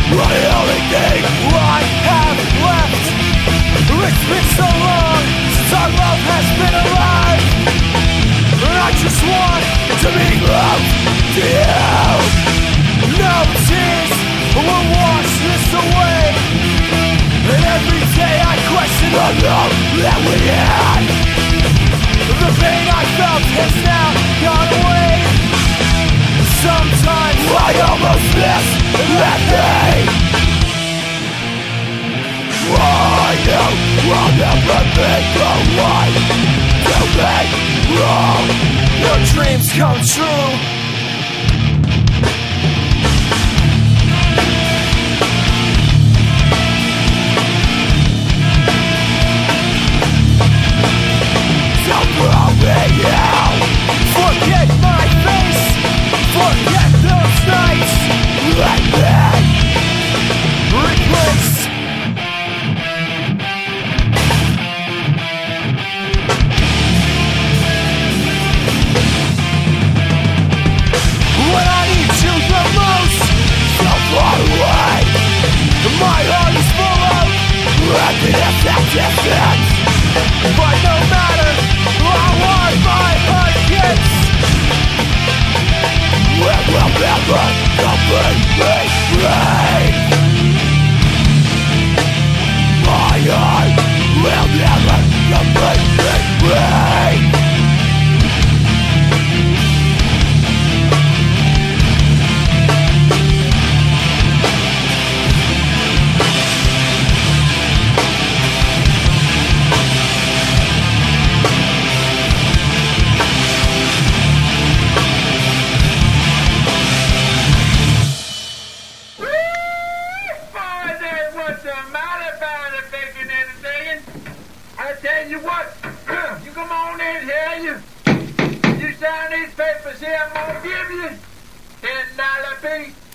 The only thing I have left. It's been so long since our love has been alive, and I just want to be loved to you. No tears will wash this away, and every day I question the love that we had. The pain I felt has now gone away. Sometimes I almost miss that day. I know I'll never be the one to make wrong. Your dreams come true. Don't throw me out. Forget my face. Forget those nights. Let me replace. When I need you the most, so far away, my heart is full of emptiness and distance. But no matter how hard my heart gets, it will never completely break. My heart will never completely break. You what? You come on in here, you sign these papers here, I'm gonna give you $10 piece.